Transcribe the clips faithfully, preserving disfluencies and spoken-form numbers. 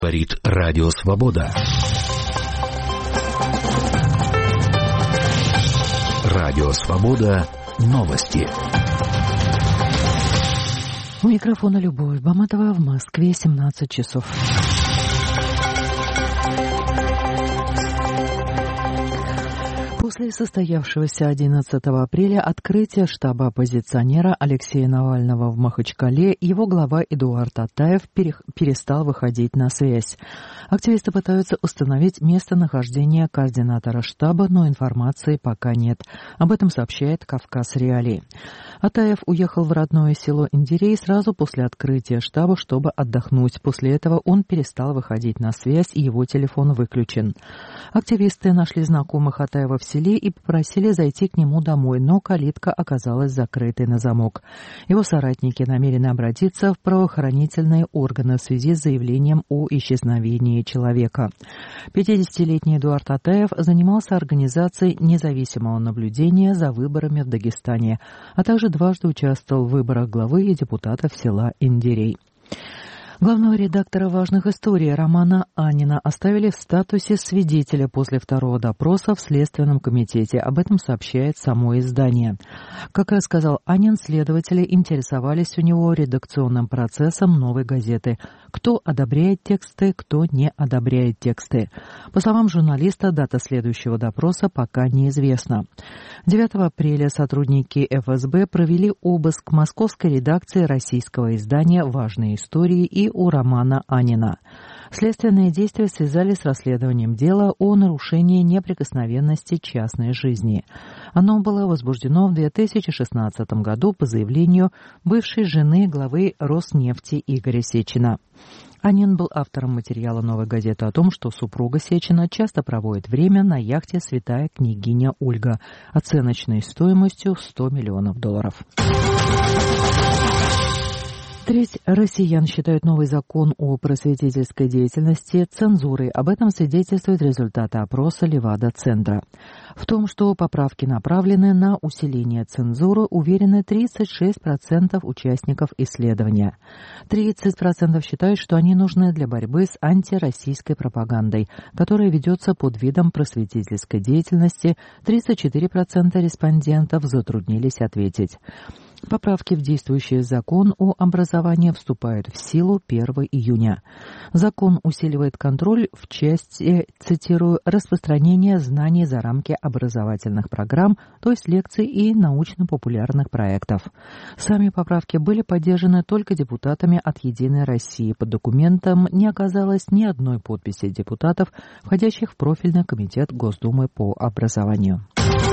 Говорит Радио Свобода. Радио Свобода. Новости. У микрофона Любовь Баматова, в Москве семнадцать часов. После состоявшегося одиннадцатого апреля открытия штаба оппозиционера Алексея Навального в Махачкале, его глава Эдуард Атаев перестал выходить на связь. Активисты пытаются установить местонахождение координатора штаба, но информации пока нет. Об этом сообщает Кавказ Реалии. Атаев уехал в родное село Индирей сразу после открытия штаба, чтобы отдохнуть. После этого он перестал выходить на связь, и его телефон выключен. Активисты нашли знакомых Атаева в селе и попросили зайти к нему домой, но калитка оказалась закрытой на замок. Его соратники намерены обратиться в правоохранительные органы в связи с заявлением о исчезновении человека. пятидесятилетний Эдуард Атаев занимался организацией независимого наблюдения за выборами в Дагестане, а также дважды участвовал в выборах главы и депутатов села Индирей. Главного редактора «Важных историй» Романа Анина оставили в статусе свидетеля после второго допроса в Следственном комитете. Об этом сообщает само издание. Как рассказал Анин, следователи интересовались у него редакционным процессом «Новой газеты». Кто одобряет тексты, кто не одобряет тексты. По словам журналиста, дата следующего допроса пока неизвестна. девятого апреля сотрудники эф эс бэ провели обыск в московской редакции российского издания «Важные истории» и у Романа Анина. Следственные действия связали с расследованием дела о нарушении неприкосновенности частной жизни. Оно было возбуждено в две тысячи шестнадцатом году по заявлению бывшей жены главы Роснефти Игоря Сечина. Анин был автором материала «Новой газеты» о том, что супруга Сечина часто проводит время на яхте «Святая княгиня Ольга» оценочной стоимостью сто миллионов долларов. Треть россиян считают новый закон о просветительской деятельности цензурой. Об этом свидетельствуют результаты опроса Левада-центра. В том, что поправки направлены на усиление цензуры, уверены тридцать шесть процентов участников исследования. тридцать процентов считают, что они нужны для борьбы с антироссийской пропагандой, которая ведется под видом просветительской деятельности. тридцать четыре процента респондентов затруднились ответить. Поправки в действующий закон о образовании вступают в силу первого июня. Закон усиливает контроль в части, цитирую, распространения знаний за рамки образовательных программ, то есть лекций и научно-популярных проектов. Сами поправки были поддержаны только депутатами от «Единой России». Под документом не оказалось ни одной подписи депутатов, входящих в профильный комитет Госдумы по образованию.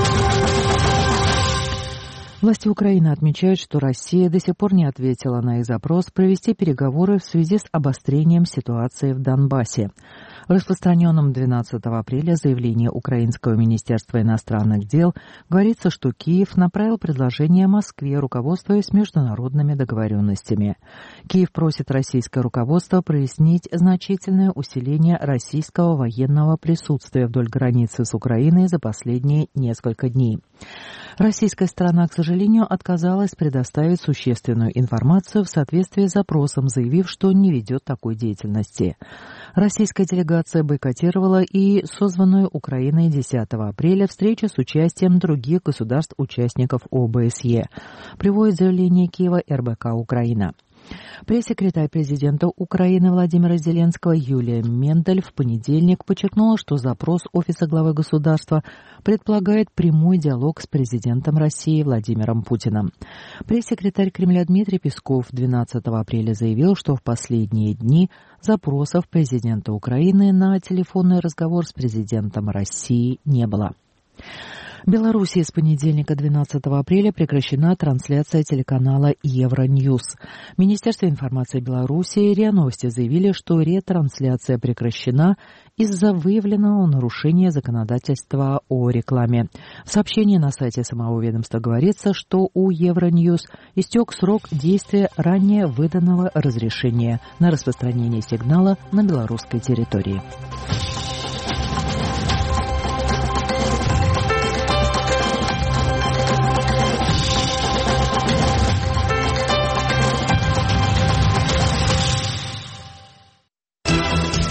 Власти Украины отмечают, что Россия до сих пор не ответила на их запрос провести переговоры в связи с обострением ситуации в Донбассе. В распространенном двенадцатого апреля заявлении Украинского министерства иностранных дел говорится, что Киев направил предложение Москве, руководствуясь международными договоренностями. Киев просит российское руководство прояснить значительное усиление российского военного присутствия вдоль границы с Украиной за последние несколько дней. Российская сторона, к сожалению, отказалась предоставить существенную информацию в соответствии с запросом, заявив, что не ведет такой деятельности. Российская делегация бойкотировала и созванную Украиной десятого апреля встречу с участием других государств-участников о бэ эс е, приводит заявление Киева эр бэ ка «Украина». Пресс-секретарь президента Украины Владимира Зеленского Юлия Мендель в понедельник подчеркнула, что запрос Офиса главы государства предполагает прямой диалог с президентом России Владимиром Путиным. Пресс-секретарь Кремля Дмитрий Песков двенадцатого апреля заявил, что в последние дни запросов президента Украины на телефонный разговор с президентом России не было. В Беларуси с понедельника двенадцатого апреля прекращена трансляция телеканала Евроньюз. Министерство информации Беларуси и РИА Новости заявили, что ретрансляция прекращена из-за выявленного нарушения законодательства о рекламе. В сообщении на сайте самого ведомства говорится, что у Евроньюз истек срок действия ранее выданного разрешения на распространение сигнала на белорусской территории.